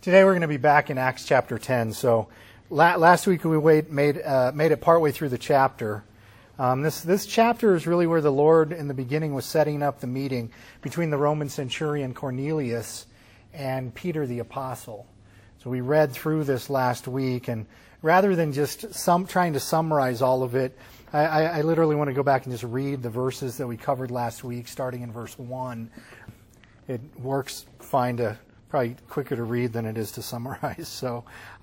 Today we're going to be back in Acts chapter 10. So last week we made it partway through the chapter. This chapter is really where the Lord in the beginning was setting up the meeting between the Roman centurion Cornelius and Peter the apostle. So we read through this last week, and rather than just trying to summarize all of it, I literally want to go back and just read the verses that we covered last week, starting in verse 1. It works fine to, probably quicker to read than it is to summarize. So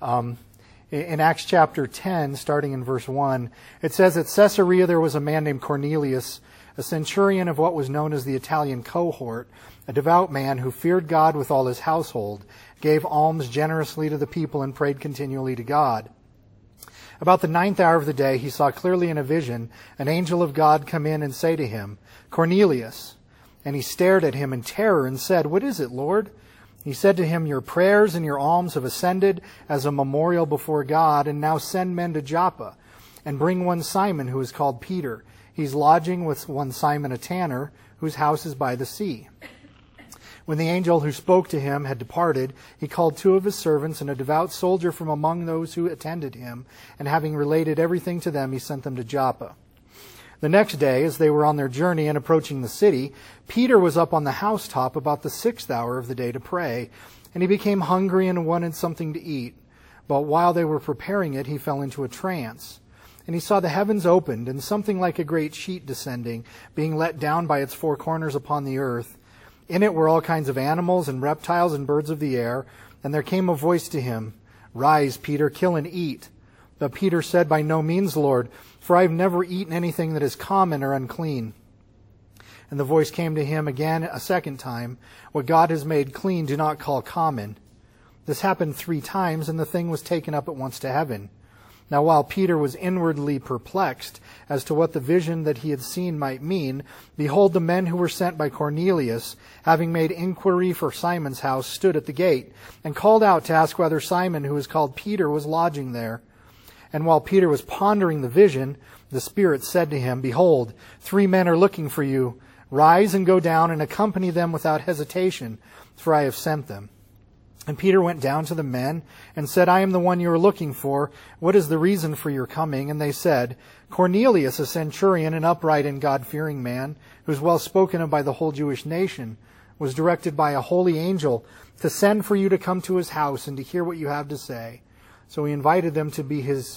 in Acts chapter 10, starting in verse 1, it says, "At Caesarea there was a man named Cornelius, a centurion of what was known as the Italian cohort, a devout man who feared God with all his household, gave alms generously to the people, and prayed continually to God. About the 9th hour of the day, he saw clearly in a vision an angel of God come in and say to him, 'Cornelius.' And he stared at him in terror and said, 'What is it, Lord?' He said to him, 'Your prayers and your alms have ascended as a memorial before God, and now send men to Joppa, and bring one Simon who is called Peter. He's lodging with one Simon a tanner, whose house is by the sea.' When the angel who spoke to him had departed, he called 2 of his servants and a devout soldier from among those who attended him, and having related everything to them, he sent them to Joppa. The next day, as they were on their journey and approaching the city, Peter was up on the housetop about the 6th hour of the day to pray, and he became hungry and wanted something to eat. But while they were preparing it, he fell into a trance. And he saw the heavens opened, and something like a great sheet descending, being let down by its 4 corners upon the earth. In it were all kinds of animals and reptiles and birds of the air. And there came a voice to him, 'Rise, Peter, kill and eat.' But Peter said, 'By no means, Lord, for I have never eaten anything that is common or unclean.' And the voice came to him again a second time, 'What God has made clean, do not call common.' This happened 3 times, and the thing was taken up at once to heaven. Now while Peter was inwardly perplexed as to what the vision that he had seen might mean, behold, the men who were sent by Cornelius, having made inquiry for Simon's house, stood at the gate, and called out to ask whether Simon, who is called Peter, was lodging there. And while Peter was pondering the vision, the Spirit said to him, 'Behold, 3 men are looking for you. Rise and go down and accompany them without hesitation, for I have sent them.' And Peter went down to the men and said, 'I am the one you are looking for. What is the reason for your coming?' And they said, 'Cornelius, a centurion, an upright and God-fearing man, who is well spoken of by the whole Jewish nation, was directed by a holy angel to send for you to come to his house and to hear what you have to say.' So he invited them to be his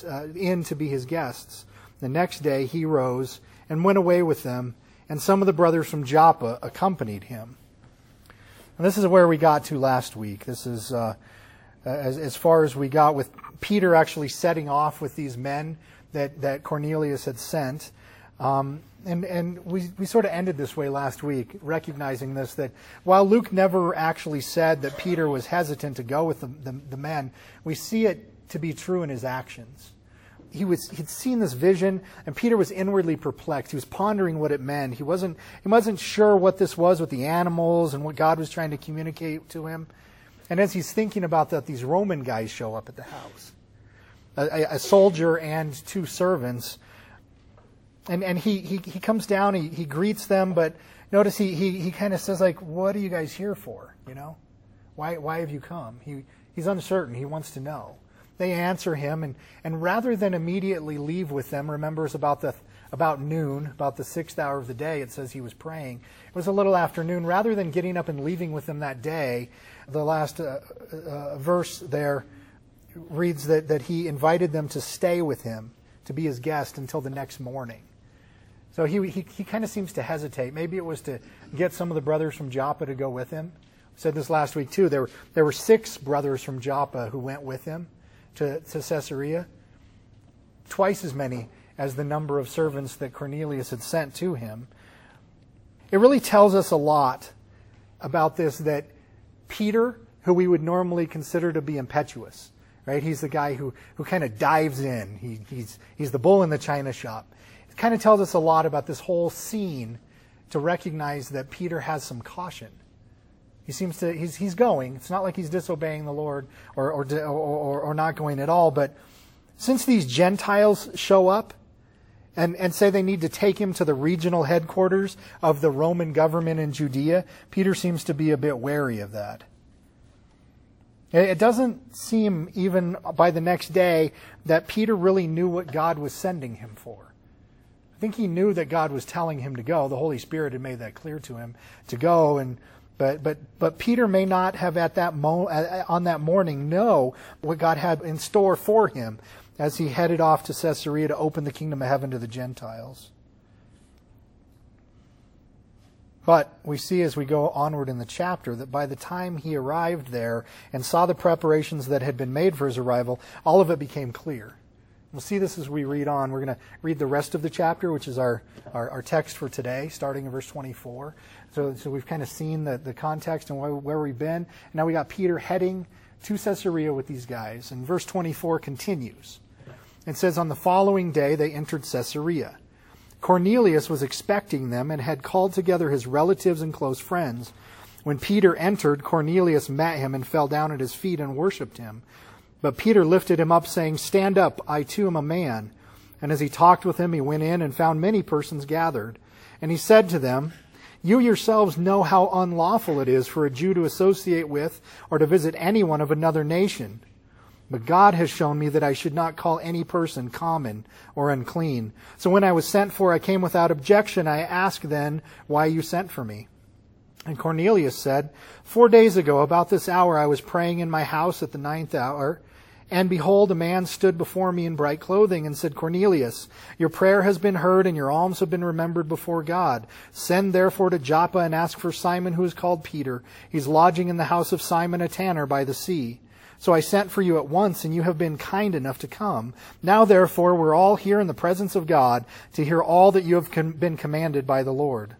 guests. The next day he rose and went away with them, and some of the brothers from Joppa accompanied him." And this is where we got to last week. This is as far as we got with Peter actually setting off with these men that Cornelius had sent. And we sort of ended this way last week, recognizing this, that while Luke never actually said that Peter was hesitant to go with the men, we see it to be true in his actions. He'd seen this vision, and Peter was inwardly perplexed. He was pondering what it meant. He wasn't sure what this was with the animals and what God was trying to communicate to him. And as he's thinking about that, these Roman guys show up at the house, a soldier and 2 servants, and he comes down. He greets them, but notice he kind of says, like, "What are you guys here for? You know, why have you come?" He's uncertain. He wants to know. They answer him, and rather than immediately leave with them, remember it's about noon, about the 6th hour of the day, it says he was praying. It was a little afternoon. Rather than getting up and leaving with them that day, the last verse there reads that he invited them to stay with him, to be his guest until the next morning. So he kind of seems to hesitate. Maybe it was to get some of the brothers from Joppa to go with him. We said this last week too. There were 6 brothers from Joppa who went with him to Caesarea, twice as many as the number of servants that Cornelius had sent to him. It really tells us a lot about this, that Peter, who we would normally consider to be impetuous, right? He's the guy who kind of dives in. He's the bull in the china shop. It kind of tells us a lot about this whole scene to recognize that Peter has some caution. He seems to, he's going. It's not like he's disobeying the Lord or not going at all. But since these Gentiles show up and say they need to take him to the regional headquarters of the Roman government in Judea, Peter seems to be a bit wary of that. It doesn't seem, even by the next day, that Peter really knew what God was sending him for. I think he knew that God was telling him to go. The Holy Spirit had made that clear to him to go, but Peter may not have on that morning know what God had in store for him as he headed off to Caesarea to open the kingdom of heaven to the Gentiles. But we see as we go onward in the chapter that by the time he arrived there and saw the preparations that had been made for his arrival, all of it became clear. We'll see this as we read on. We're going to read the rest of the chapter, which is our text for today, starting in verse 24. So we've kind of seen the context and where we've been. And now we got Peter heading to Caesarea with these guys. And verse 24 continues. It says, "On the following day they entered Caesarea. Cornelius was expecting them and had called together his relatives and close friends. When Peter entered, Cornelius met him and fell down at his feet and worshipped him. But Peter lifted him up, saying, 'Stand up, I too am a man.' And as he talked with him, he went in and found many persons gathered. And he said to them, 'You yourselves know how unlawful it is for a Jew to associate with or to visit anyone of another nation. But God has shown me that I should not call any person common or unclean. So when I was sent for, I came without objection. I asked then why you sent for me.' And Cornelius said, 4 days ago, about this hour, I was praying in my house at the 9th hour. And behold, a man stood before me in bright clothing and said, 'Cornelius, your prayer has been heard and your alms have been remembered before God. Send therefore to Joppa and ask for Simon, who is called Peter. He's lodging in the house of Simon a tanner by the sea.' So I sent for you at once, and you have been kind enough to come. Now, therefore, we're all here in the presence of God to hear all that you have been commanded by the Lord."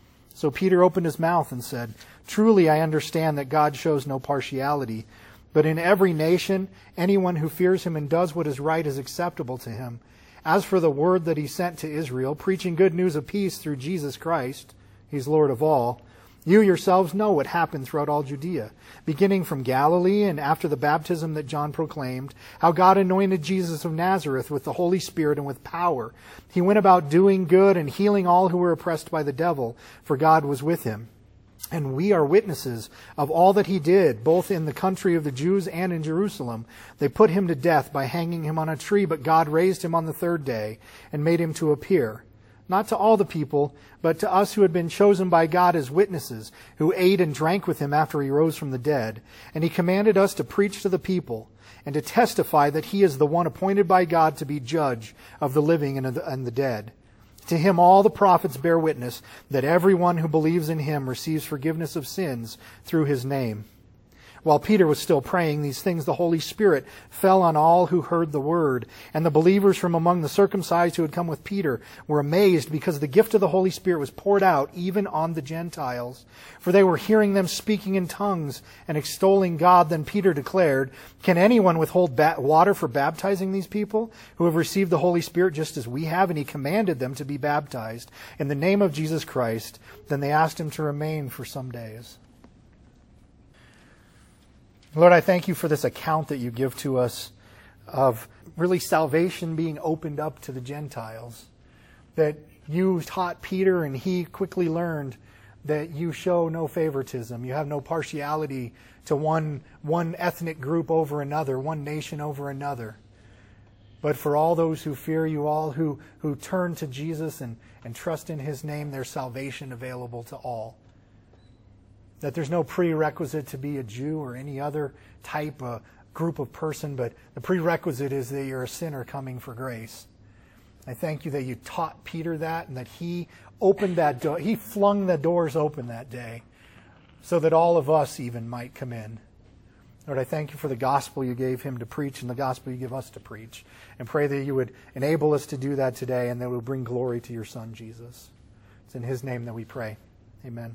So Peter opened his mouth and said, "Truly I understand that God shows no partiality, but in every nation, anyone who fears him and does what is right is acceptable to him. As for the word that he sent to Israel, preaching good news of peace through Jesus Christ, he's Lord of all, you yourselves know what happened throughout all Judea, beginning from Galilee and after the baptism that John proclaimed, how God anointed Jesus of Nazareth with the Holy Spirit and with power. He went about doing good and healing all who were oppressed by the devil, for God was with him. And we are witnesses of all that he did, both in the country of the Jews and in Jerusalem. They put him to death by hanging him on a tree, but God raised him on the third day and made him to appear, not to all the people, but to us who had been chosen by God as witnesses, who ate and drank with him after he rose from the dead. And he commanded us to preach to the people and to testify that he is the one appointed by God to be judge of the living and the dead. To him all the prophets bear witness that everyone who believes in him receives forgiveness of sins through his name." While Peter was still praying these things, the Holy Spirit fell on all who heard the word. And the believers from among the circumcised who had come with Peter were amazed because the gift of the Holy Spirit was poured out even on the Gentiles. For they were hearing them speaking in tongues and extolling God. Then Peter declared, "Can anyone withhold water for baptizing these people who have received the Holy Spirit just as we have?" And he commanded them to be baptized in the name of Jesus Christ. Then they asked him to remain for some days. Lord, I thank you for this account that you give to us of really salvation being opened up to the Gentiles. That you taught Peter and he quickly learned that you show no favoritism. You have no partiality to one ethnic group over another, one nation over another. But for all those who fear you, all who turn to Jesus and trust in his name, there's salvation available to all. That there's no prerequisite to be a Jew or any other type of group of person, but the prerequisite is that you're a sinner coming for grace. I thank you that you taught Peter that and that he opened that door. He flung the doors open that day so that all of us even might come in. Lord, I thank you for the gospel you gave him to preach and the gospel you give us to preach. And pray that you would enable us to do that today and that it would bring glory to your Son, Jesus. It's in his name that we pray. Amen.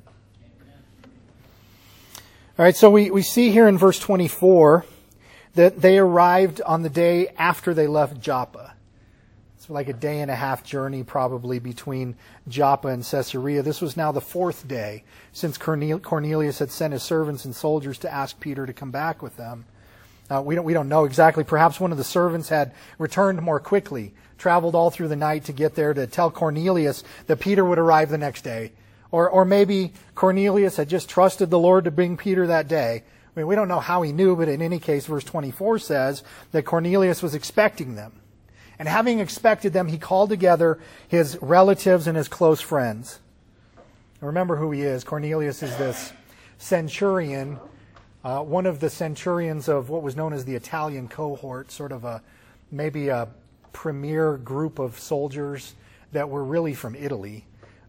All right, so we see here in verse 24 that they arrived on the day after they left Joppa. It's like a day and a half journey probably between Joppa and Caesarea. This was now the fourth day since Cornelius had sent his servants and soldiers to ask Peter to come back with them. We don't know exactly. Perhaps one of the servants had returned more quickly, traveled all through the night to get there to tell Cornelius that Peter would arrive the next day. Or maybe Cornelius had just trusted the Lord to bring Peter that day. I mean, we don't know how he knew, but in any case, verse 24 says that Cornelius was expecting them. And having expected them, he called together his relatives and his close friends. And remember who he is. Cornelius is this centurion, one of the centurions of what was known as the Italian cohort, sort of maybe a premier group of soldiers that were really from Italy,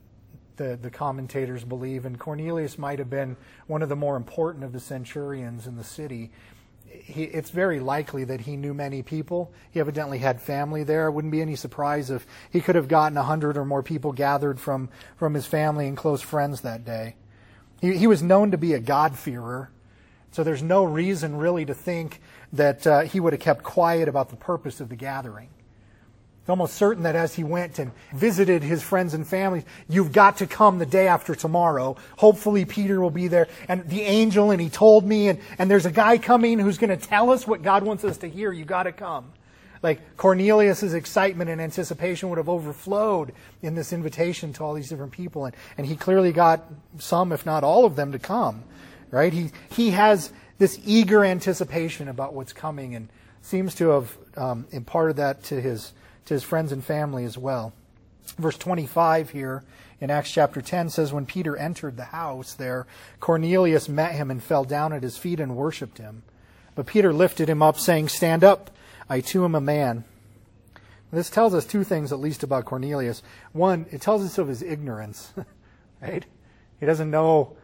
the commentators believe. And Cornelius might have been one of the more important of the centurions in the city. It's very likely that he knew many people. He evidently had family there. It wouldn't be any surprise if he could have gotten 100 or more people gathered from his family and close friends that day. He was known to be a God-fearer, so there's no reason really to think that he would have kept quiet about the purpose of the gathering. It's almost certain that as he went and visited his friends and family, you've got to come the day after tomorrow. Hopefully Peter will be there. And the angel, and he told me, and there's a guy coming who's going to tell us what God wants us to hear. You've got to come. Like Cornelius' excitement and anticipation would have overflowed in this invitation to all these different people. And he clearly got some, if not all of them, to come. Right? He has this eager anticipation about what's coming and seems to have imparted that to his friends and family as well. Verse 25 here in Acts chapter 10 says, when Peter entered the house there, Cornelius met him and fell down at his feet and worshipped him. But Peter lifted him up, saying, stand up, I too am a man. This tells us two things at least about Cornelius. One, it tells us of his ignorance. Right? He doesn't know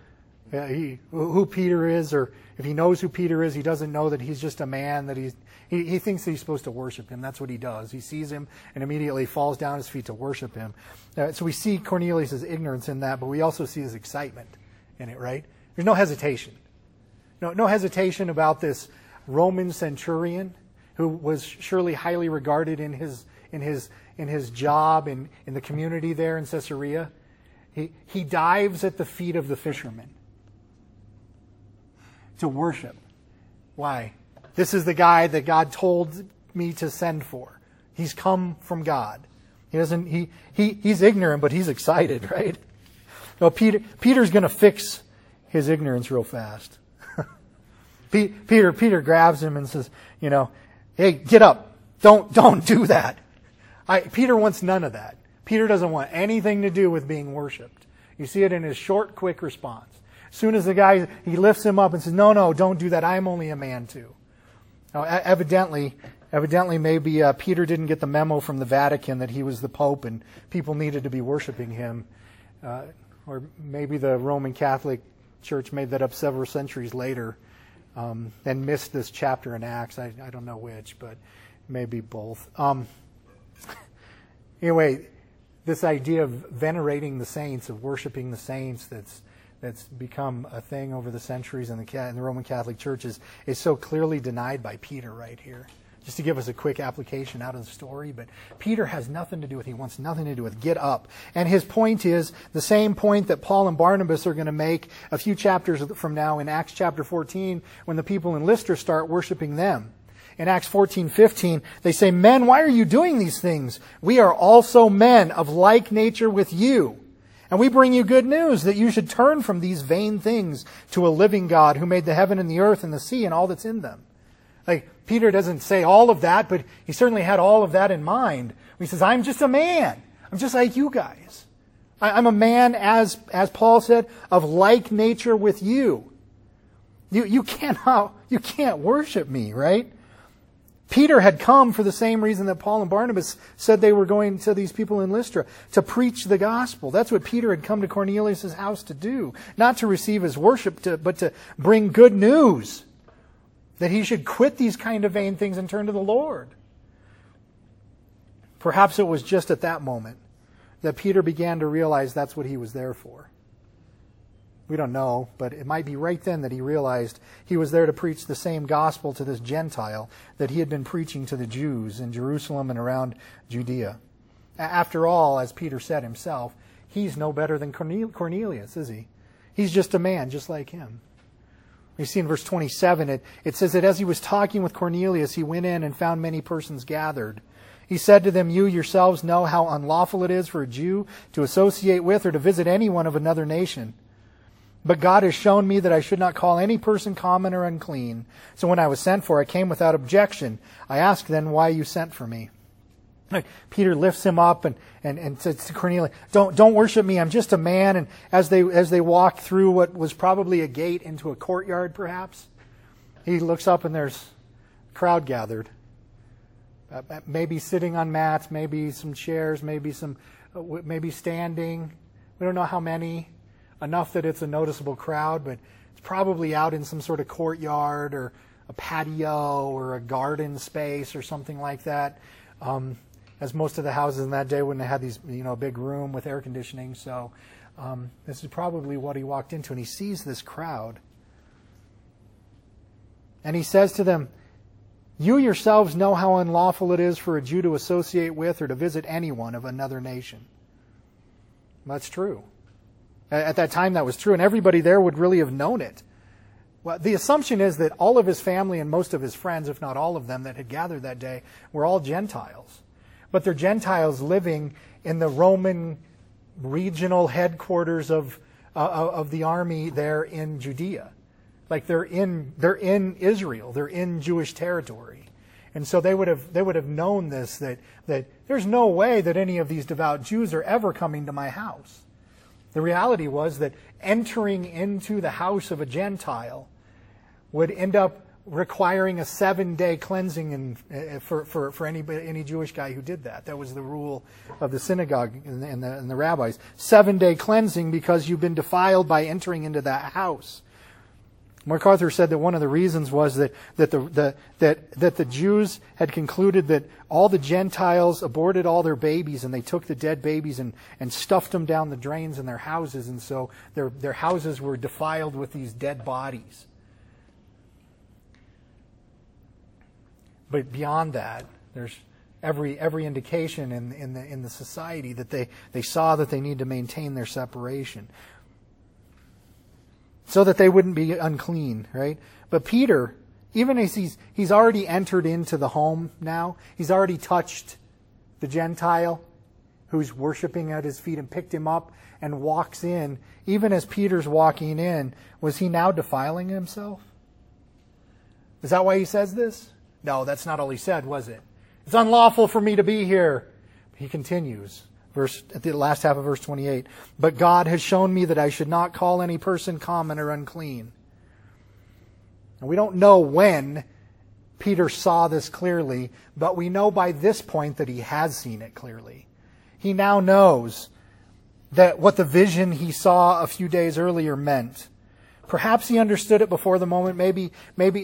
who Peter is, or if he knows who Peter is, he doesn't know that he's just a man, that he thinks that he's supposed to worship him. That's what he does. He sees him and immediately falls down at his feet to worship him. So we see Cornelius' ignorance in that, but we also see his excitement in it, right? There's no hesitation. No hesitation about this Roman centurion who was surely highly regarded in his job in the community there in Caesarea. He dives at the feet of the fishermen to worship. Why? This is the guy that God told me to send for. He's come from God. He's ignorant, but he's excited, right? Well, Peter's going to fix his ignorance real fast. Peter grabs him and says, hey, get up. Don't do that. Peter wants none of that. Peter doesn't want anything to do with being worshipped. You see it in his short, quick response. As soon as the guy, he lifts him up and says, no, don't do that. I'm only a man too. Now, evidently maybe Peter didn't get the memo from the Vatican that he was the Pope and people needed to be worshiping him. Or maybe the Roman Catholic Church made that up several centuries later and missed this chapter in Acts. I don't know which, but maybe both. Anyway, this idea of venerating the saints, of worshiping the saints, that's become a thing over the centuries in the Roman Catholic Church is so clearly denied by Peter right here. Just to give us a quick application out of the story, but Peter has nothing to do with, he wants nothing to do with, get up. And his point is the same point that Paul and Barnabas are going to make a few chapters from now in Acts chapter 14 when the people in Lystra start worshiping them. In Acts 14:15, they say, men, why are you doing these things? We are also men of like nature with you. And we bring you good news that you should turn from these vain things to a living God who made the heaven and the earth and the sea and all that's in them. Like, Peter doesn't say all of that, but he certainly had all of that in mind. He says, I'm just a man. I'm just like you guys. I'm a man, as Paul said, of like nature with you. You can't worship me, right? Peter had come for the same reason that Paul and Barnabas said they were going to these people in Lystra, to preach the gospel. That's what Peter had come to Cornelius' house to do. Not to receive his worship, but to bring good news. That he should quit these kind of vain things and turn to the Lord. Perhaps it was just at that moment that Peter began to realize that's what he was there for. We don't know, but it might be right then that he realized he was there to preach the same gospel to this Gentile that he had been preaching to the Jews in Jerusalem and around Judea. After all, as Peter said himself, he's no better than Cornelius, is he? He's just a man, just like him. We see in verse 27, it says that as he was talking with Cornelius, he went in and found many persons gathered. He said to them, you yourselves know how unlawful it is for a Jew to associate with or to visit anyone of another nation. But God has shown me that I should not call any person common or unclean. So when I was sent for, I came without objection. I asked then why you sent for me. Peter lifts him up and says to Cornelius, don't worship me. I'm just a man. And as they walk through what was probably a gate into a courtyard, perhaps, he looks up and there's a crowd gathered. Maybe sitting on mats, maybe some chairs, maybe standing. We don't know how many. Enough that it's a noticeable crowd, but it's probably out in some sort of courtyard or a patio or a garden space or something like that. As most of the houses in that day wouldn't have had these, big room with air conditioning. So this is probably what he walked into, and he sees this crowd. And he says to them, "You yourselves know how unlawful it is for a Jew to associate with or to visit anyone of another nation." That's true. At that time, that was true, and everybody there would really have known it. Well, the assumption is that all of his family and most of his friends, if not all of them that had gathered that day, were all Gentiles. But they're Gentiles living in the Roman regional headquarters of the army there in Judea. Like they're in Israel, they're in Jewish territory. And so they would have known this, that there's no way that any of these devout Jews are ever coming to my house. The reality was that entering into the house of a Gentile would end up requiring a 7-day cleansing for any Jewish guy who did that. That was the rule of the synagogue and the rabbis. 7-day cleansing because you've been defiled by entering into that house. MacArthur said that one of the reasons was that the Jews had concluded that all the Gentiles aborted all their babies, and they took the dead babies and stuffed them down the drains in their houses, and so their houses were defiled with these dead bodies. But beyond that, there's every indication in the society that they saw that they need to maintain their separation, so that they wouldn't be unclean, right? But Peter, even as he's already entered into the home now, he's already touched the Gentile who's worshiping at his feet and picked him up and walks in. Even as Peter's walking in, was he now defiling himself? Is that why he says this? No, that's not all he said, was it? It's unlawful for me to be here. He continues. At the last half of verse 28, but God has shown me that I should not call any person common or unclean. And we don't know when Peter saw this clearly, but we know by this point that he has seen it clearly. He now knows that what the vision he saw a few days earlier meant. Perhaps he understood it before the moment. Maybe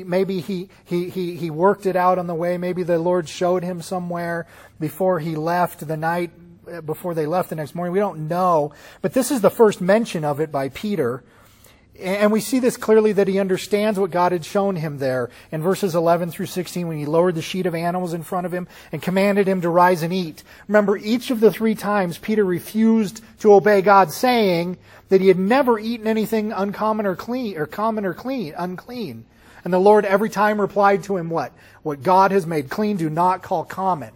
he worked it out on the way. Maybe the Lord showed him somewhere before he left the night. Before they left the next morning. We don't know. But this is the first mention of it by Peter. And we see this clearly that he understands what God had shown him there in verses 11 through 16 when he lowered the sheet of animals in front of him and commanded him to rise and eat. Remember, each of the 3 times Peter refused to obey God, saying that he had never eaten anything uncommon or clean, or common or unclean. And the Lord every time replied to him, what? What God has made clean, do not call common.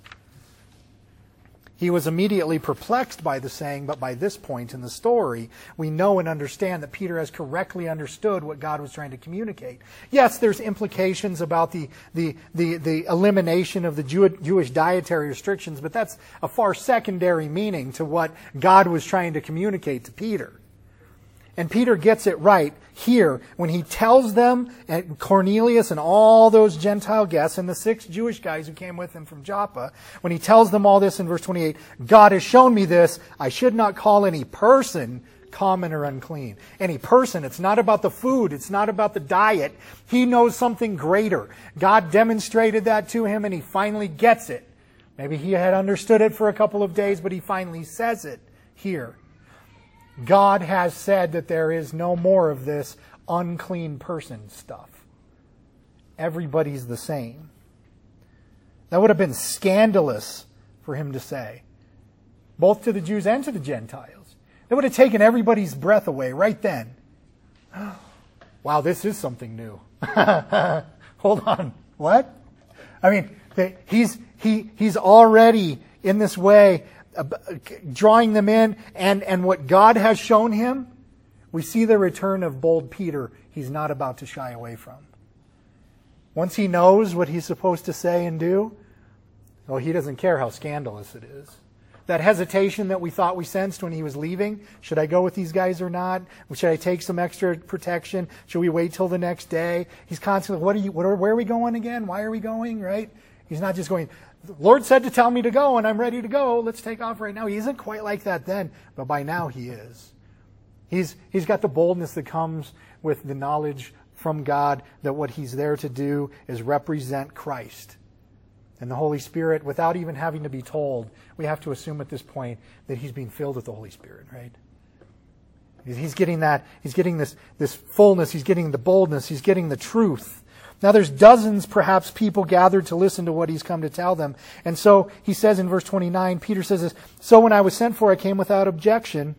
He was immediately perplexed by the saying, but by this point in the story, we know and understand that Peter has correctly understood what God was trying to communicate. Yes, there's implications about the elimination of the Jewish dietary restrictions, but that's a far secondary meaning to what God was trying to communicate to Peter. And Peter gets it right here when he tells them, and Cornelius and all those Gentile guests and the 6 Jewish guys who came with him from Joppa, when he tells them all this in verse 28, God has shown me this, I should not call any person common or unclean. Any person, it's not about the food, it's not about the diet. He knows something greater. God demonstrated that to him and he finally gets it. Maybe he had understood it for a couple of days, but he finally says it here. God has said that there is no more of this unclean person stuff. Everybody's the same. That would have been scandalous for him to say, both to the Jews and to the Gentiles. It would have taken everybody's breath away right then. Wow, this is something new. Hold on. What? I mean, he's already in this way drawing them in, and what God has shown him, we see the return of bold Peter he's not about to shy away from. Once he knows what he's supposed to say and do, he doesn't care how scandalous it is. That hesitation that we thought we sensed when he was leaving, should I go with these guys or not? Should I take some extra protection? Should we wait till the next day? He's constantly, where are we going again? Why are we going, right? He's not just going, the Lord said to tell me to go and I'm ready to go. Let's take off right now. He isn't quite like that then, but by now he is. He's got the boldness that comes with the knowledge from God that what he's there to do is represent Christ. And the Holy Spirit, without even having to be told, we have to assume at this point that he's being filled with the Holy Spirit, right? He's getting that, he's getting this fullness, he's getting the boldness, he's getting the truth. Now there's dozens, perhaps, people gathered to listen to what he's come to tell them. And so he says in verse 29, Peter says this, so when I was sent for, I came without objection.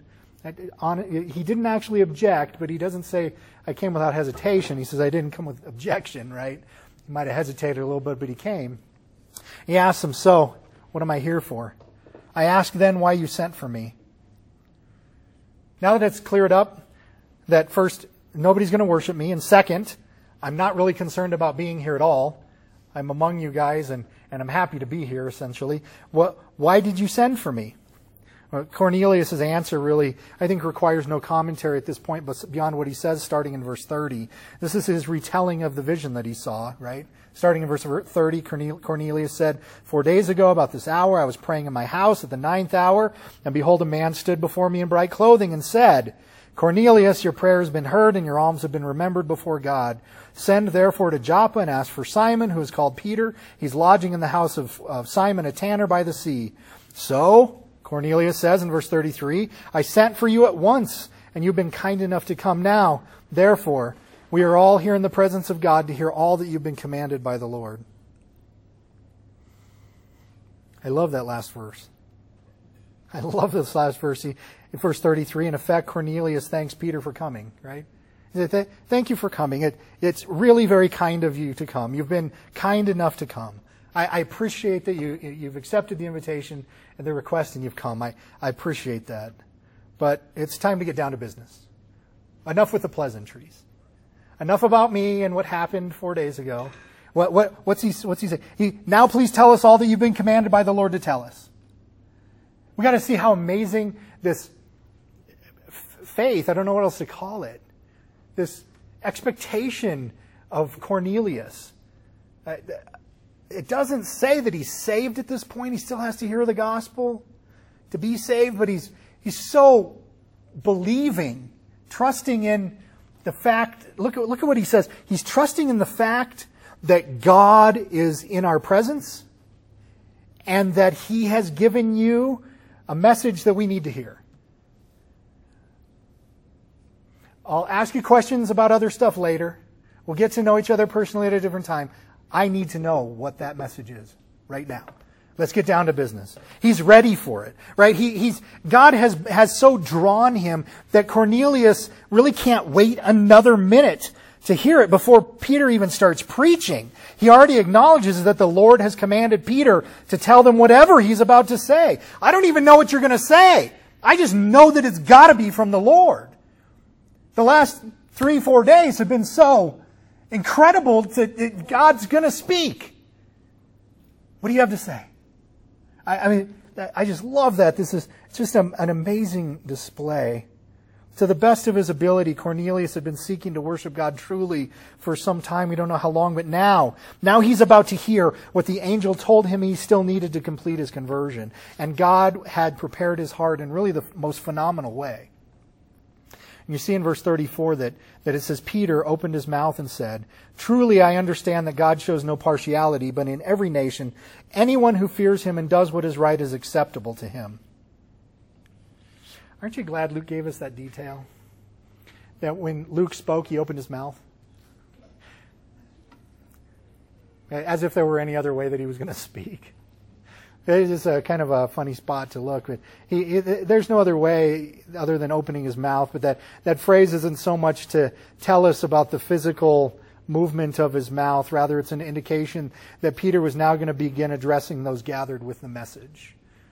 He didn't actually object, but he doesn't say, I came without hesitation. He says, I didn't come with objection, right? He might have hesitated a little bit, but he came. He asks them, so, what am I here for? I ask then why you sent for me. Now that it's cleared up, that first, nobody's going to worship me, and second, I'm not really concerned about being here at all. I'm among you guys, and I'm happy to be here, essentially. Why did you send for me? Well, Cornelius' answer really, I think, requires no commentary at this point, but beyond what he says starting in verse 30. This is his retelling of the vision that he saw, right? Starting in verse 30, Cornelius said, 4 days ago, about this hour, I was praying in my house at the 9th hour, and behold, a man stood before me in bright clothing and said, Cornelius, your prayer has been heard, and your alms have been remembered before God. Send therefore to Joppa and ask for Simon, who is called Peter. He's lodging in the house of Simon, a tanner by the sea. So, Cornelius says in verse 33, I sent for you at once, and you've been kind enough to come now. Therefore, we are all here in the presence of God to hear all that you've been commanded by the Lord. I love that last verse. I love this last verse. In verse 33, in effect, Cornelius thanks Peter for coming, right? He said, thank you for coming. It's really very kind of you to come. You've been kind enough to come. I appreciate that you've accepted the invitation and the request and you've come. I appreciate that. But it's time to get down to business. Enough with the pleasantries. Enough about me and what happened 4 days ago. What's he saying? Now please tell us all that you've been commanded by the Lord to tell us. We got to see how amazing this faith, I don't know what else to call it, this expectation of Cornelius. It doesn't say that he's saved at this point. He still has to hear the gospel to be saved, but he's so believing, trusting in the fact, look at what he says. He's trusting in the fact that God is in our presence and that he has given you a message that we need to hear. I'll ask you questions about other stuff later. We'll get to know each other personally at a different time. I need to know what that message is right now. Let's get down to business. He's ready for it, right? God has so drawn him that Cornelius really can't wait another minute to hear it before Peter even starts preaching. He already acknowledges that the Lord has commanded Peter to tell them whatever he's about to say. I don't even know what you're going to say. I just know that it's got to be from the Lord. The last 3-4 days have been so incredible that God's going to speak. What do you have to say? I mean, I just love that. This is just an amazing display. To the best of his ability, Cornelius had been seeking to worship God truly for some time. We don't know how long, but now he's about to hear what the angel told him he still needed to complete his conversion. And God had prepared his heart in really the most phenomenal way. And you see in verse 34 that it says, Peter opened his mouth and said, Truly I understand that God shows no partiality, but in every nation, anyone who fears him and does what is right is acceptable to him. Aren't you glad Luke gave us that detail? That when Luke spoke, he opened his mouth? As if there were any other way that he was going to speak. It's just a kind of a funny spot to look. But there's no other way other than opening his mouth. But that phrase isn't so much to tell us about the physical movement of his mouth. Rather, it's an indication that Peter was now going to begin addressing those gathered with the message.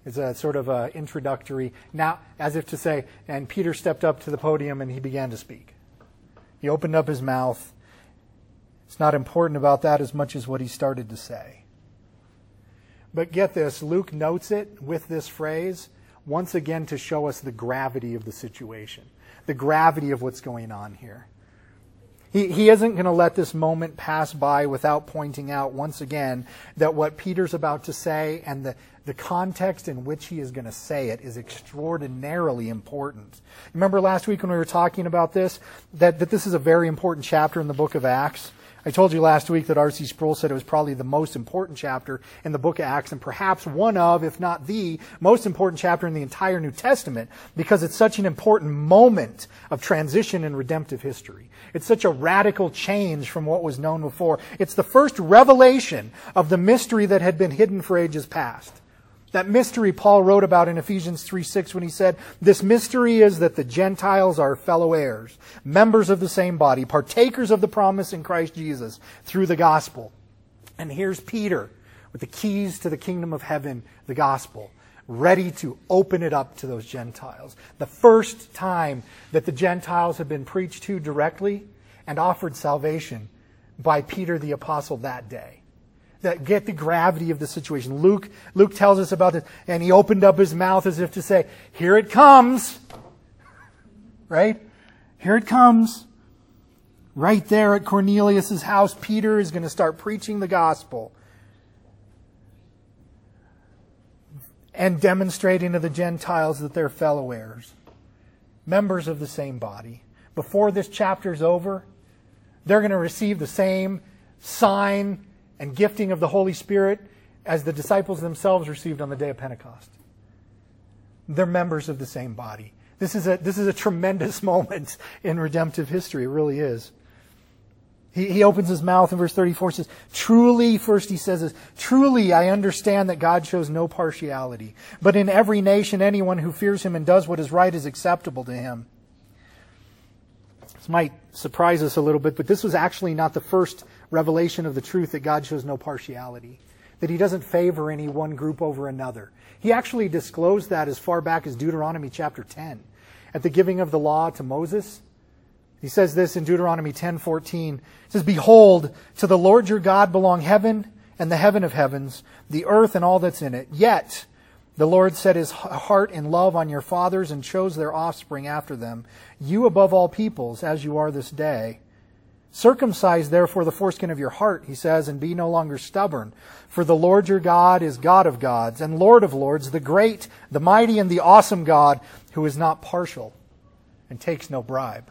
It's a sort of a introductory, now, as if to say, and Peter stepped up to the podium and he began to speak. He opened up his mouth. It's not important about that as much as what he started to say. But get this, Luke notes it with this phrase once again to show us the gravity of the situation, the gravity of what's going on here. He isn't going to let this moment pass by without pointing out once again that what Peter's about to say and the context in which he is going to say it is extraordinarily important. Remember last week when we were talking about this, that this is a very important chapter in the book of Acts? I told you last week that R.C. Sproul said it was probably the most important chapter in the book of Acts, and perhaps one of, if not the, most important chapter in the entire New Testament, because it's such an important moment of transition in redemptive history. It's such a radical change from what was known before. It's the first revelation of the mystery that had been hidden for ages past. That mystery Paul wrote about in Ephesians 3:6 when he said, "This mystery is that the Gentiles are fellow heirs, members of the same body, partakers of the promise in Christ Jesus through the gospel." And here's Peter with the keys to the kingdom of heaven, the gospel, ready to open it up to those Gentiles. The first time that the Gentiles have been preached to directly and offered salvation by Peter the apostle that day. That get the gravity of the situation. Luke tells us about this, and he opened up his mouth as if to say, here it comes. Right? Here it comes. Right there at Cornelius' house, Peter is going to start preaching the gospel and demonstrating to the Gentiles that they're fellow heirs, members of the same body. Before this chapter's over, they're going to receive the same sign and gifting of the Holy Spirit as the disciples themselves received on the day of Pentecost. They're members of the same body. This is a tremendous moment in redemptive history. It really is. He opens his mouth in verse 34, says, "Truly," first he says this, "Truly I understand that God shows no partiality, but in every nation anyone who fears him and does what is right is acceptable to him." This might surprise us a little bit, but this was actually not the first revelation of the truth that God shows no partiality, that he doesn't favor any one group over another. He actually disclosed that as far back as Deuteronomy chapter 10. At the giving of the law to Moses, he says this in Deuteronomy 10:14. It says, "Behold, to the Lord your God belong heaven and the heaven of heavens, the earth and all that's in it. Yet the Lord set his heart in love on your fathers and chose their offspring after them, you above all peoples, as you are this day. Circumcise therefore the foreskin of your heart," he says, "and be no longer stubborn. For the Lord your God is God of gods and Lord of lords, the great, the mighty, and the awesome God, who is not partial and takes no bribe."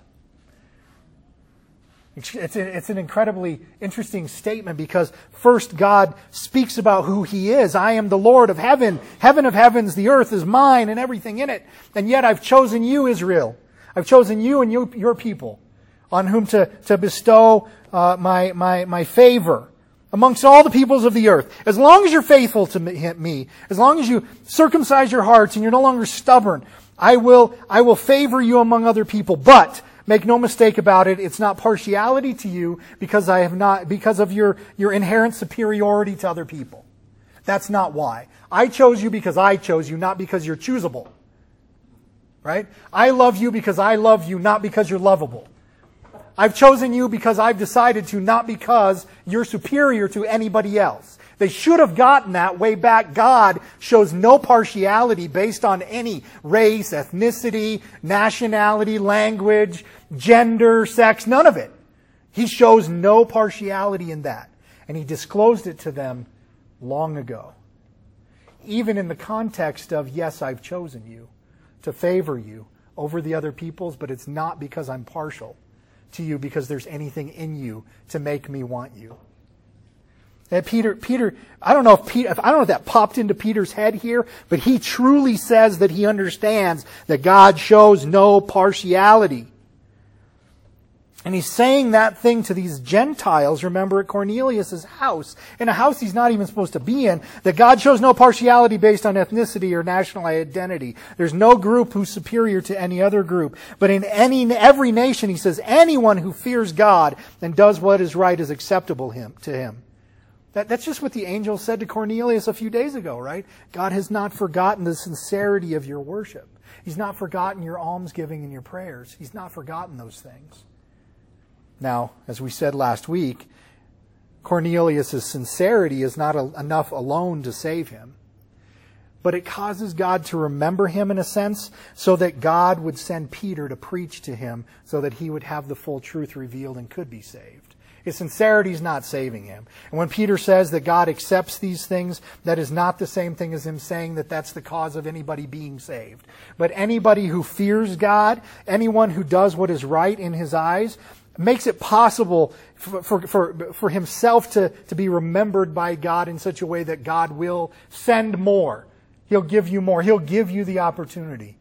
It's an incredibly interesting statement because first God speaks about who he is. "I am the Lord of heaven, heaven of heavens, the earth is mine and everything in it. And yet I've chosen you, Israel. I've chosen you and your people, on whom to bestow my favor amongst all the peoples of the earth. As long as you're faithful to me, as long as you circumcise your hearts and you're no longer stubborn, I will favor you among other people. But make no mistake about it, it's not partiality to you because of your inherent superiority to other people. That's not why. I chose you because I chose you, not because you're choosable. Right? I love you because I love you, not because you're lovable. I've chosen you because I've decided to, not because you're superior to anybody else. They should have gotten that way back. God shows no partiality based on any race, ethnicity, nationality, language, gender, sex, none of it. He shows no partiality in that. And he disclosed it to them long ago. Even in the context of, yes, I've chosen you to favor you over the other peoples, but it's not because I'm partial to you, because there's anything in you to make me want you. And Peter, I don't know if that popped into Peter's head here, but he truly says that he understands that God shows no partiality. And he's saying that thing to these Gentiles, remember, at Cornelius' house, in a house he's not even supposed to be in, that God shows no partiality based on ethnicity or national identity. There's no group who's superior to any other group. But in every nation, he says, anyone who fears God and does what is right is acceptable to him. That's just what the angel said to Cornelius a few days ago, right? God has not forgotten the sincerity of your worship. He's not forgotten your almsgiving and your prayers. He's not forgotten those things. Now, as we said last week, Cornelius' sincerity is not enough alone to save him. But it causes God to remember him in a sense, so that God would send Peter to preach to him so that he would have the full truth revealed and could be saved. His sincerity is not saving him. And when Peter says that God accepts these things, that is not the same thing as him saying that that's the cause of anybody being saved. But anybody who fears God, anyone who does what is right in his eyes, makes it possible for himself to be remembered by God in such a way that God will send more. He'll give you more. He'll give you the opportunity.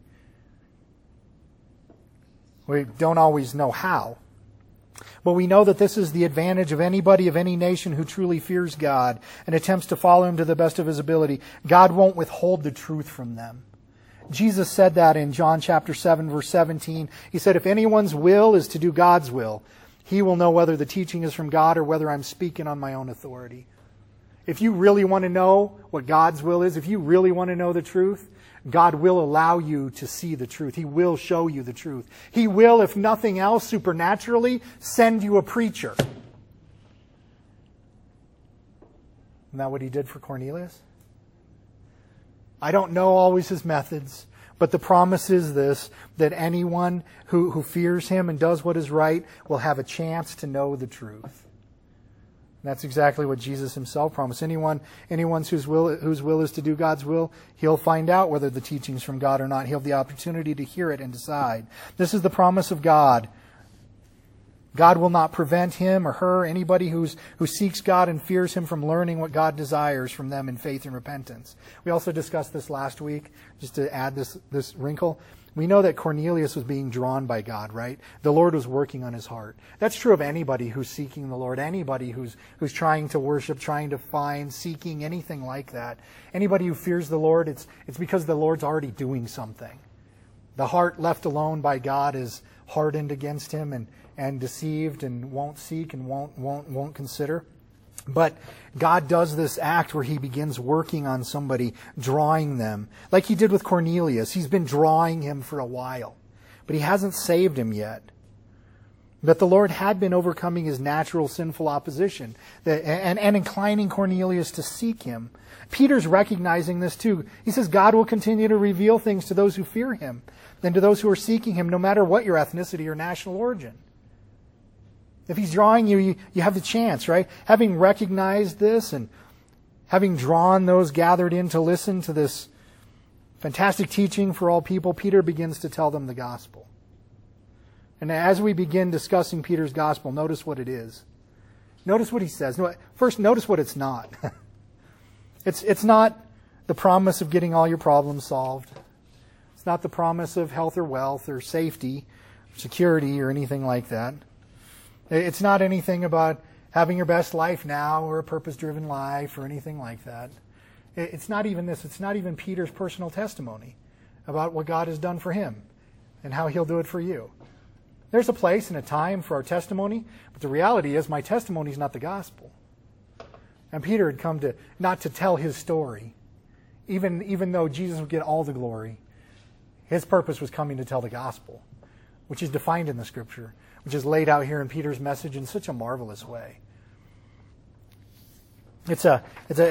We don't always know how. But we know that this is the advantage of anybody of any nation who truly fears God and attempts to follow Him to the best of His ability. God won't withhold the truth from them. Jesus said that in John chapter 7, verse 17. He said, if anyone's will is to do God's will, he will know whether the teaching is from God or whether I'm speaking on my own authority. If you really want to know what God's will is, if you really want to know the truth, God will allow you to see the truth. He will show you the truth. He will, if nothing else, supernaturally send you a preacher. Isn't that what He did for Cornelius? I don't know always His methods, but the promise is this, that anyone who fears Him and does what is right will have a chance to know the truth. And that's exactly what Jesus Himself promised. Anyone whose will is to do God's will, he'll find out whether the teaching's from God or not. He'll have the opportunity to hear it and decide. This is the promise of God. God will not prevent him or her, anybody who seeks God and fears Him, from learning what God desires from them in faith and repentance. We also discussed this last week, just to add this wrinkle. We know that Cornelius was being drawn by God, right? The Lord was working on his heart. That's true of anybody who's seeking the Lord, anybody who's trying to worship, trying to find, seeking, anything like that. Anybody who fears the Lord, it's because the Lord's already doing something. The heart left alone by God is hardened against Him and deceived and won't seek and won't consider. But God does this act where He begins working on somebody, drawing them. Like He did with Cornelius. He's been drawing him for a while, but He hasn't saved him yet. But the Lord had been overcoming his natural sinful opposition and inclining Cornelius to seek Him. Peter's recognizing this too. He says God will continue to reveal things to those who fear Him and to those who are seeking Him, no matter what your ethnicity or national origin. If He's drawing you, you have the chance, right? Having recognized this and having drawn those gathered in to listen to this fantastic teaching for all people, Peter begins to tell them the gospel. And as we begin discussing Peter's gospel, notice what it is. Notice what he says. First, notice what it's not. It's not the promise of getting all your problems solved. It's not the promise of health or wealth or safety, or security or anything like that. It's not anything about having your best life now or a purpose-driven life or anything like that. It's not even this. It's not even Peter's personal testimony about what God has done for him and how He'll do it for you. There's a place and a time for our testimony, but the reality is my testimony is not the gospel. And Peter had come to not to tell his story, even though Jesus would get all the glory. His purpose was coming to tell the gospel, which is defined in the Scripture, which is laid out here in Peter's message in such a marvelous way. It's a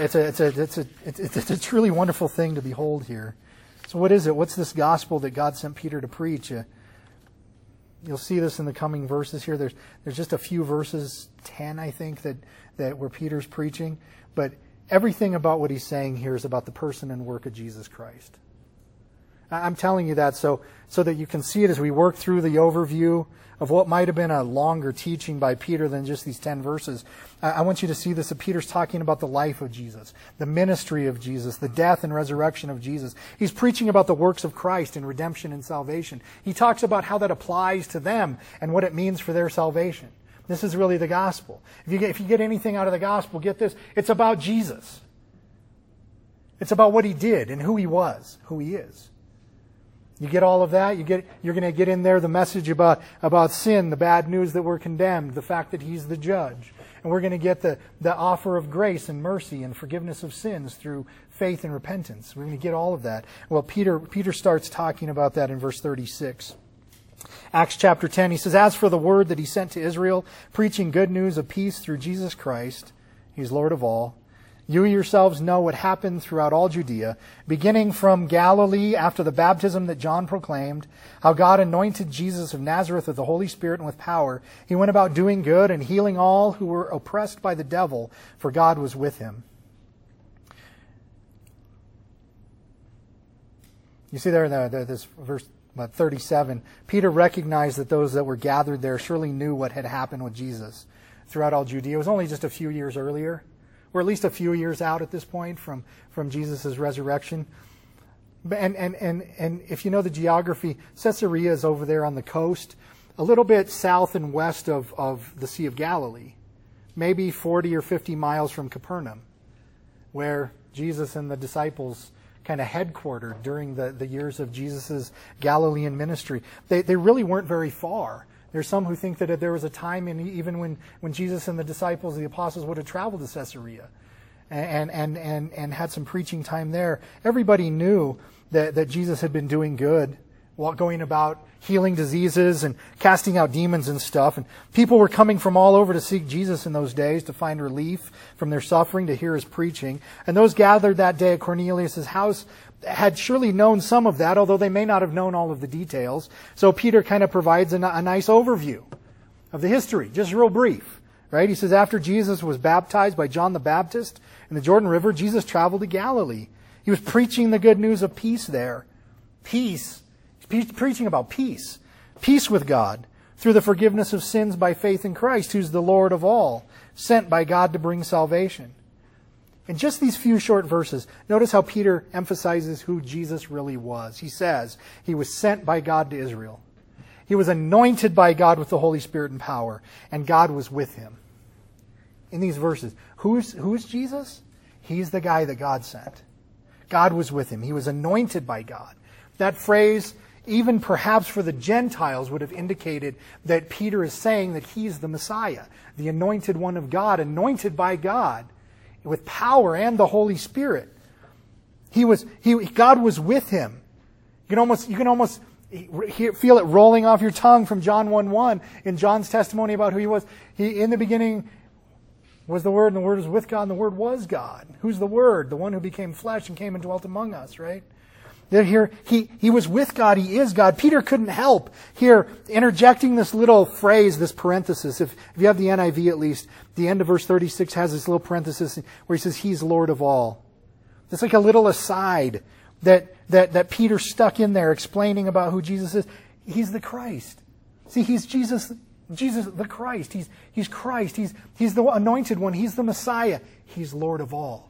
truly wonderful thing to behold here. So what is it? What's this gospel that God sent Peter to preach? You'll see this in the coming verses here. There's just a few verses, 10 I think, that where Peter's preaching, but everything about what he's saying here is about the person and work of Jesus Christ. I'm telling you that so that you can see it as we work through the overview of what might have been a longer teaching by Peter than just these 10 verses. I want you to see this, that Peter's talking about the life of Jesus, the ministry of Jesus, the death and resurrection of Jesus. He's preaching about the works of Christ in redemption and salvation. He talks about how that applies to them and what it means for their salvation. This is really the gospel. If you get anything out of the gospel, get this. It's about Jesus. It's about what He did and who He was, who He is. You get all of that, you're going to get in there the message about sin, the bad news that we're condemned, the fact that He's the judge, And we're going to get the offer of grace and mercy and forgiveness of sins through faith and repentance. We're going to get all of that. Well, Peter starts talking about that in verse 36. Acts chapter 10, he says, "As for the word that he sent to Israel, preaching good news of peace through Jesus Christ, he's Lord of all, you yourselves know what happened throughout all Judea, beginning from Galilee after the baptism that John proclaimed, how God anointed Jesus of Nazareth with the Holy Spirit and with power. He went about doing good and healing all who were oppressed by the devil, for God was with him." You see there in this verse 37, Peter recognized that those that were gathered there surely knew what had happened with Jesus throughout all Judea. It was only just a few years earlier. We're at least a few years out at this point from Jesus' resurrection. And if you know the geography, Caesarea is over there on the coast, a little bit south and west of the Sea of Galilee, maybe 40 or 50 miles from Capernaum, where Jesus and the disciples kind of headquartered during the years of Jesus' Galilean ministry. They really weren't very far. There's some who think that there was a time even when Jesus and the disciples, the apostles, would have traveled to Caesarea and had some preaching time there. Everybody knew that Jesus had been doing good, while going about healing diseases and casting out demons and stuff. And people were coming from all over to seek Jesus in those days, to find relief from their suffering, to hear his preaching. And those gathered that day at Cornelius' house had surely known some of that, although they may not have known all of the details. So Peter kind of provides a nice overview of the history, just real brief, right? He says, after Jesus was baptized by John the Baptist in the Jordan River, Jesus traveled to Galilee. He was preaching the good news of peace there. Peace. He's preaching about peace. Peace with God through the forgiveness of sins by faith in Christ, who's the Lord of all, sent by God to bring salvation. In just these few short verses, notice how Peter emphasizes who Jesus really was. He says he was sent by God to Israel. He was anointed by God with the Holy Spirit and power, and God was with him. In these verses, who is Jesus? He's the guy that God sent. God was with him. He was anointed by God. That phrase, even perhaps for the Gentiles, would have indicated that Peter is saying that he's the Messiah, the anointed one of God, anointed by God, with power and the Holy Spirit. God was with him. You can almost feel it rolling off your tongue from John 1:1 in John's testimony about who he was. In the beginning was the Word, and the Word was with God, and the Word was God. Who's the Word? The one who became flesh and came and dwelt among us, right? Here, he was with God. He is God. Peter couldn't help here interjecting this little phrase, this parenthesis. If you have the NIV at least, the end of verse 36 has this little parenthesis where he says, he's Lord of all. It's like a little aside that Peter stuck in there explaining about who Jesus is. He's the Christ. See, he's Jesus the Christ. He's Christ. He's the anointed one. He's the Messiah. He's Lord of all.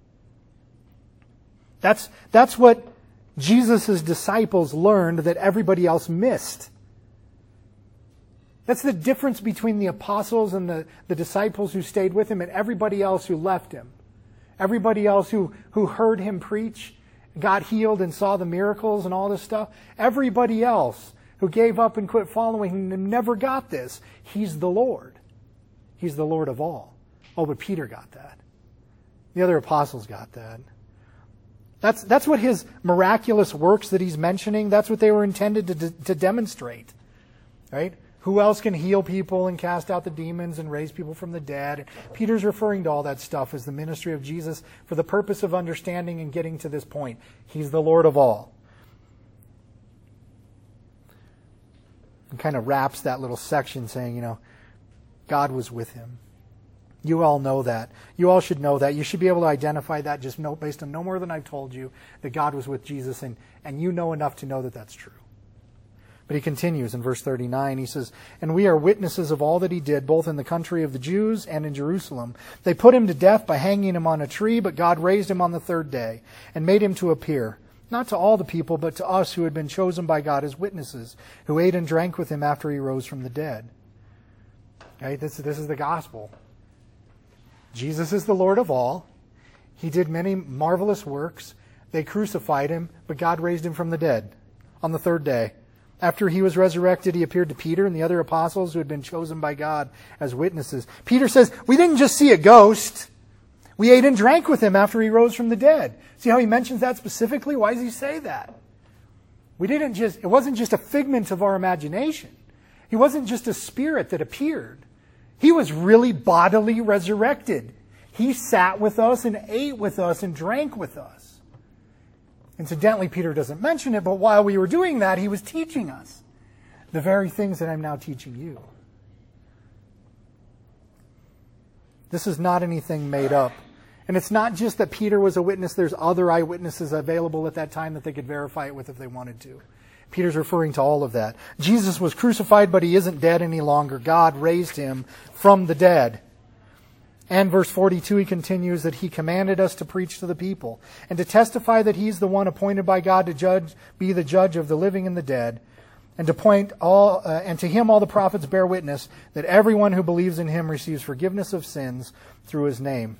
That's what Jesus' disciples learned that everybody else missed. That's the difference between the apostles and the disciples who stayed with him and everybody else who left him. Everybody else who heard him preach, got healed and saw the miracles and all this stuff. Everybody else who gave up and quit following him never got this. He's the Lord. He's the Lord of all. Oh, but Peter got that. The other apostles got that. That's what his miraculous works that he's mentioning, that's what they were intended to demonstrate. Right? Who else can heal people and cast out the demons and raise people from the dead? Peter's referring to all that stuff as the ministry of Jesus for the purpose of understanding and getting to this point. He's the Lord of all. And kind of wraps that little section saying, God was with him. You all know that. You all should know that. You should be able to identify that just based on no more than I've told you, that God was with Jesus, and you know enough to know that that's true. But he continues in verse 39. He says, and we are witnesses of all that he did, both in the country of the Jews and in Jerusalem. They put him to death by hanging him on a tree, but God raised him on the third day and made him to appear, not to all the people, but to us who had been chosen by God as witnesses, who ate and drank with him after he rose from the dead. Right? This is the gospel. Jesus is the Lord of all. He did many marvelous works. They crucified him, but God raised him from the dead on the third day. After he was resurrected, he appeared to Peter and the other apostles who had been chosen by God as witnesses. Peter says, we didn't just see a ghost. We ate and drank with him after he rose from the dead. See how he mentions that specifically? Why does he say that? It wasn't just a figment of our imagination. He wasn't just a spirit that appeared. He was really bodily resurrected. He sat with us and ate with us and drank with us. Incidentally, Peter doesn't mention it, but while we were doing that, he was teaching us the very things that I'm now teaching you. This is not anything made up. And it's not just that Peter was a witness. There's other eyewitnesses available at that time that they could verify it with if they wanted to. Peter's referring to all of that. Jesus was crucified, but he isn't dead any longer. God raised him from the dead. And verse 42, he continues that he commanded us to preach to the people and to testify that he's the one appointed by God to be the judge of the living and the dead, and to him all the prophets bear witness that everyone who believes in him receives forgiveness of sins through his name.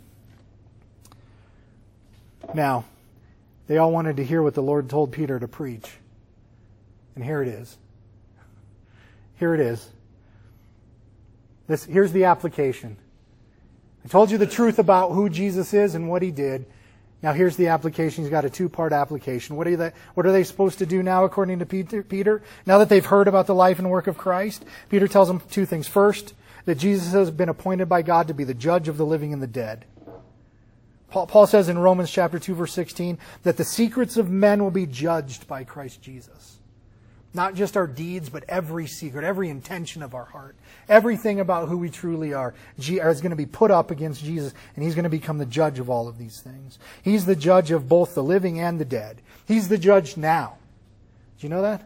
Now, they all wanted to hear what the Lord told Peter to preach. And here it is. Here it is. Here's the application. I told you the truth about who Jesus is and what he did. Now here's the application. He's got a two-part application. What are they supposed to do now according to Peter? Now that they've heard about the life and work of Christ, Peter tells them two things. First, that Jesus has been appointed by God to be the judge of the living and the dead. Paul says in Romans chapter 2, verse 16, that the secrets of men will be judged by Christ Jesus. Not just our deeds, but every secret, every intention of our heart. Everything about who we truly are is going to be put up against Jesus, and he's going to become the judge of all of these things. He's the judge of both the living and the dead. He's the judge now. Do you know that?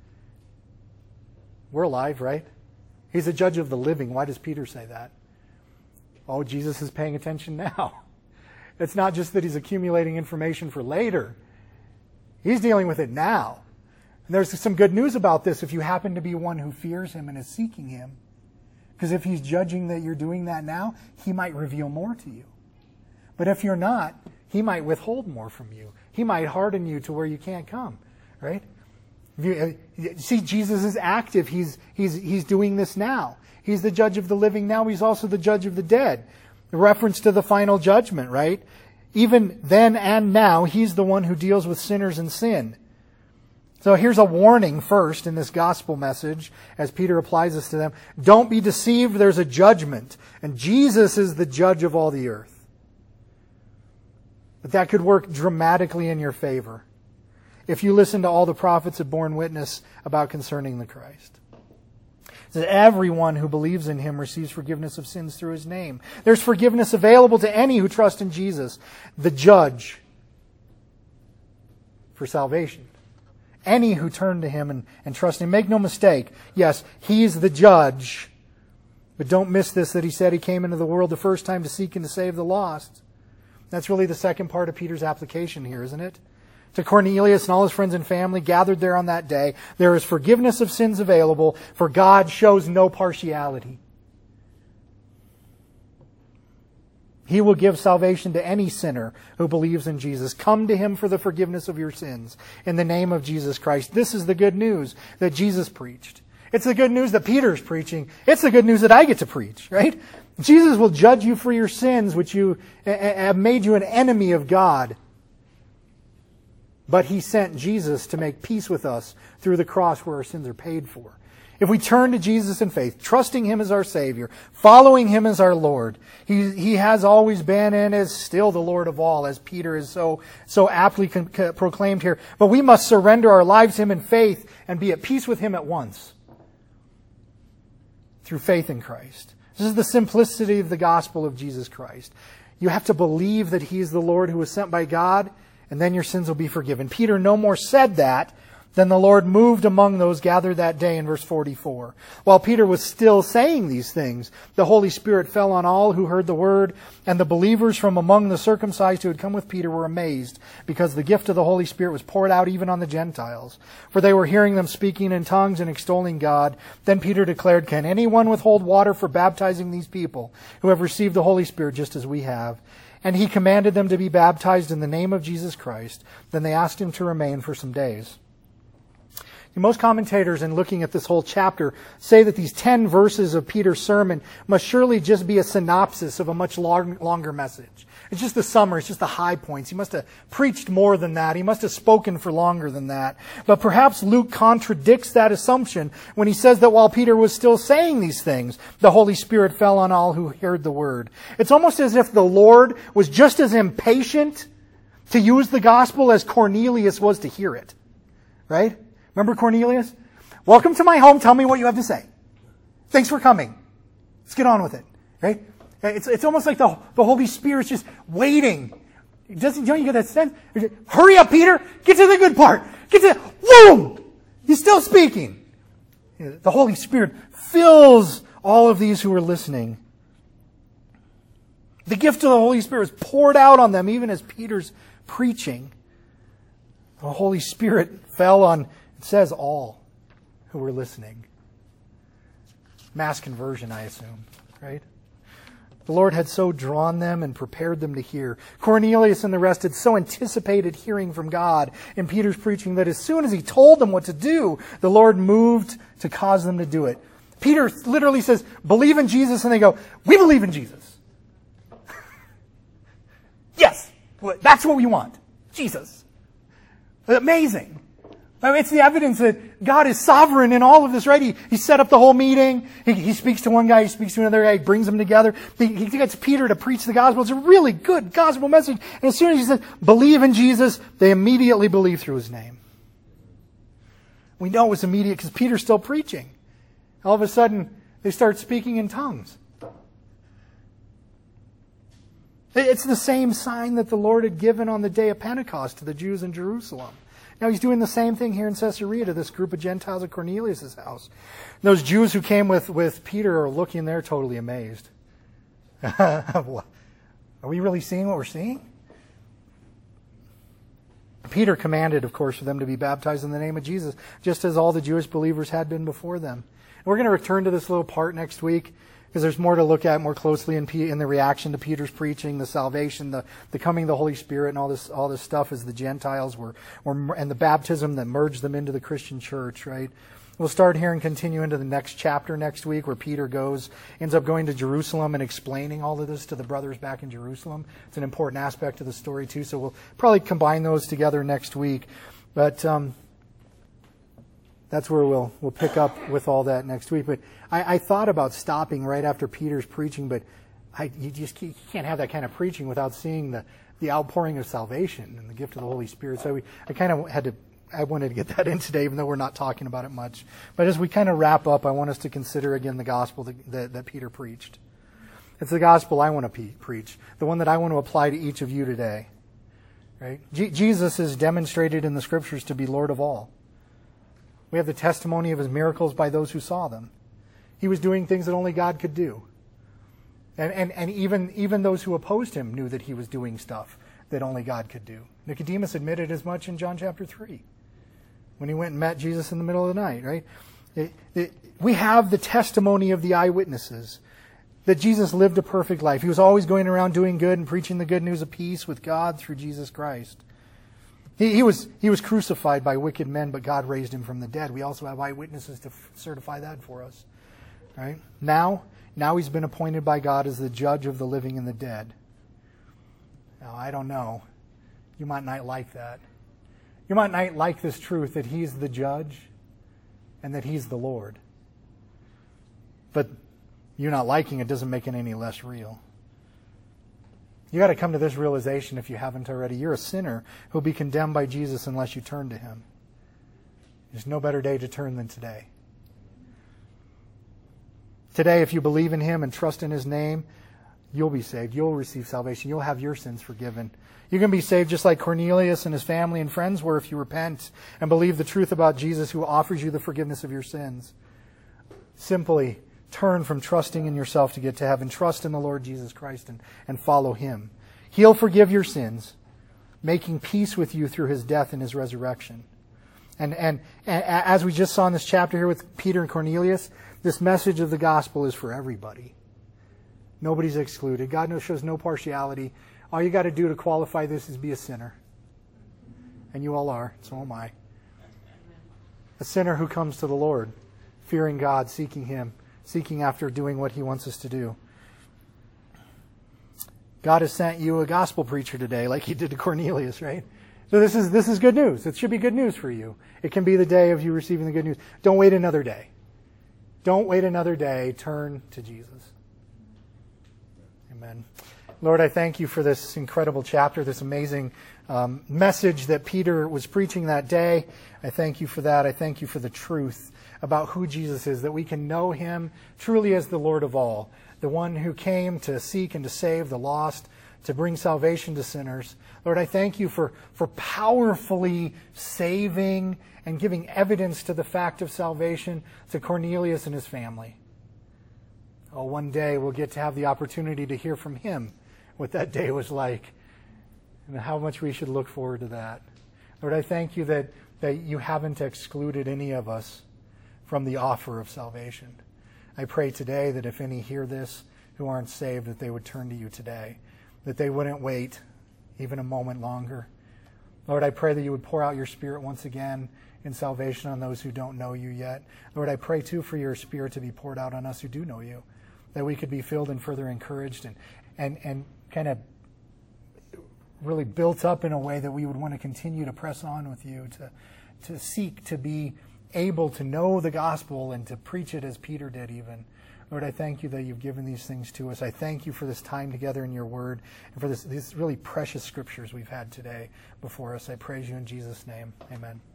We're alive, right? He's the judge of the living. Why does Peter say that? Oh, Jesus is paying attention now. It's not just that he's accumulating information for later. He's dealing with it now. And there's some good news about this if you happen to be one who fears him and is seeking him. Because if he's judging that you're doing that now, he might reveal more to you. But if you're not, he might withhold more from you. He might harden you to where you can't come. Right? See, Jesus is active. He's doing this now. He's the judge of the living now. He's also the judge of the dead. The reference to the final judgment, right? Even then and now, he's the one who deals with sinners and sin. So here's a warning first in this gospel message as Peter applies this to them. Don't be deceived, there's a judgment. And Jesus is the judge of all the earth. But that could work dramatically in your favor if you listen to all the prophets have borne witness about concerning the Christ. That everyone who believes in him receives forgiveness of sins through his name. There's forgiveness available to any who trust in Jesus, the judge for salvation. Any who turn to him and trust him. Make no mistake, yes, he's the judge. But don't miss this, that he said he came into the world the first time to seek and to save the lost. That's really the second part of Peter's application here, isn't it? To Cornelius and all his friends and family gathered there on that day, there is forgiveness of sins available, for God shows no partiality. He will give salvation to any sinner who believes in Jesus. Come to him for the forgiveness of your sins in the name of Jesus Christ. This is the good news that Jesus preached. It's the good news that Peter's preaching. It's the good news that I get to preach, right? Jesus will judge you for your sins, which have made you an enemy of God. But he sent Jesus to make peace with us through the cross where our sins are paid for. If we turn to Jesus in faith, trusting him as our Savior, following him as our Lord, he has always been and is still the Lord of all, as Peter is so aptly proclaimed here. But we must surrender our lives to him in faith and be at peace with him at once through faith in Christ. This is the simplicity of the gospel of Jesus Christ. You have to believe that he is the Lord who was sent by God, and then your sins will be forgiven. Peter no more said that than the Lord moved among those gathered that day in verse 44. While Peter was still saying these things, the Holy Spirit fell on all who heard the word, and the believers from among the circumcised who had come with Peter were amazed, because the gift of the Holy Spirit was poured out even on the Gentiles. For they were hearing them speaking in tongues and extolling God. Then Peter declared, "Can anyone withhold water for baptizing these people, who have received the Holy Spirit just as we have?" And he commanded them to be baptized in the name of Jesus Christ. Then they asked him to remain for some days. Most commentators, in looking at this whole chapter, say that these 10 verses of Peter's sermon must surely just be a synopsis of a much longer message. It's just the summary. It's just the high points. He must have preached more than that. He must have spoken for longer than that. But perhaps Luke contradicts that assumption when he says that while Peter was still saying these things, the Holy Spirit fell on all who heard the word. It's almost as if the Lord was just as impatient to use the gospel as Cornelius was to hear it. Right? Remember Cornelius? Welcome to my home. Tell me what you have to say. Thanks for coming. Let's get on with it. Right? It's almost like the Holy Spirit's just waiting. Don't you get that sense? Hurry up, Peter. Get to the good part. Boom! He's still speaking. The Holy Spirit fills all of these who are listening. The gift of the Holy Spirit is poured out on them even as Peter's preaching. The Holy Spirit fell on, it says, all who were listening. Mass conversion, I assume, right? The Lord had so drawn them and prepared them to hear. Cornelius and the rest had so anticipated hearing from God in Peter's preaching that as soon as he told them what to do, the Lord moved to cause them to do it. Peter literally says, believe in Jesus, and they go, we believe in Jesus. Yes, that's what we want. Jesus. Amazing. I mean, it's the evidence that God is sovereign in all of this, right? He set up the whole meeting. He speaks to one guy, he speaks to another guy, he brings them together. He gets Peter to preach the gospel. It's a really good gospel message. And as soon as he says, believe in Jesus, they immediately believe through his name. We know it was immediate because Peter's still preaching. All of a sudden, they start speaking in tongues. It's the same sign that the Lord had given on the day of Pentecost to the Jews in Jerusalem. Now he's doing the same thing here in Caesarea to this group of Gentiles at Cornelius' house. And those Jews who came with Peter are looking there totally amazed. Are we really seeing what we're seeing? Peter commanded, of course, for them to be baptized in the name of Jesus, just as all the Jewish believers had been before them. And we're going to return to this little part next week, because there's more to look at more closely in the reaction to Peter's preaching, the salvation, the coming of the Holy Spirit, and all this stuff as the Gentiles were and the baptism that merged them into the Christian church, right? We'll start here and continue into the next chapter next week, where Peter ends up going to Jerusalem and explaining all of this to the brothers back in Jerusalem. It's an important aspect of the story too, so we'll probably combine those together next week. But that's where we'll pick up with all that next week. But I thought about stopping right after Peter's preaching, but you can't have that kind of preaching without seeing the outpouring of salvation and the gift of the Holy Spirit. So I wanted to get that in today, even though we're not talking about it much. But as we kind of wrap up, I want us to consider again the gospel that Peter preached. It's the gospel I want to preach, the one that I want to apply to each of you today. Right? Jesus is demonstrated in the Scriptures to be Lord of all. We have the testimony of his miracles by those who saw them. He was doing things that only God could do. And even those who opposed him knew that he was doing stuff that only God could do. Nicodemus admitted as much in John chapter 3 when he went and met Jesus in the middle of the night, right? We have the testimony of the eyewitnesses that Jesus lived a perfect life. He was always going around doing good and preaching the good news of peace with God through Jesus Christ. He was crucified by wicked men, but God raised him from the dead. We also have eyewitnesses to certify that for us. Right? Now he's been appointed by God as the judge of the living and the dead. Now, I don't know. You might not like that. You might not like this truth that he's the judge and that he's the Lord. But you not liking it doesn't make it any less real. You got to come to this realization if you haven't already. You're a sinner who'll be condemned by Jesus unless you turn to him. There's no better day to turn than today. Today, if you believe in him and trust in his name, you'll be saved. You'll receive salvation. You'll have your sins forgiven. You can be saved just like Cornelius and his family and friends were if you repent and believe the truth about Jesus, who offers you the forgiveness of your sins. Simply turn from trusting in yourself to get to heaven. Trust in the Lord Jesus Christ and follow him. He'll forgive your sins, making peace with you through his death and his resurrection. And as we just saw in this chapter here with Peter and Cornelius, this message of the gospel is for everybody. Nobody's excluded. God shows no partiality. All you got to do to qualify this is be a sinner. And you all are. So am I. a sinner who comes to the Lord, fearing God, seeking Him, seeking after doing what He wants us to do. God has sent you a gospel preacher today, like He did to Cornelius, right? So this is good news. It should be good news for you. It can be the day of you receiving the good news. Don't wait another day. Don't wait another day. Turn to Jesus. Amen. Lord, I thank you for this incredible chapter, this amazing message that Peter was preaching that day. I thank you for that. I thank you for the truth about who Jesus is, that we can know Him truly as the Lord of all, the one who came to seek and to save the lost, to bring salvation to sinners. Lord, I thank you for powerfully saving and giving evidence to the fact of salvation to Cornelius and his family. Oh, one day we'll get to have the opportunity to hear from him what that day was like and how much we should look forward to that. Lord, I thank you that you haven't excluded any of us from the offer of salvation. I pray today that if any hear this who aren't saved, that they would turn to you today, that they wouldn't wait even a moment longer. Lord, I pray that you would pour out your Spirit once again in salvation on those who don't know you yet. Lord, I pray too for your Spirit to be poured out on us who do know you, that we could be filled and further encouraged and kind of really built up in a way that we would want to continue to press on with you, to seek to be able to know the gospel and to preach it as Peter did even. Lord, I thank you that you've given these things to us. I thank you for this time together in your word and for these really precious scriptures we've had today before us. I praise you in Jesus' name. Amen.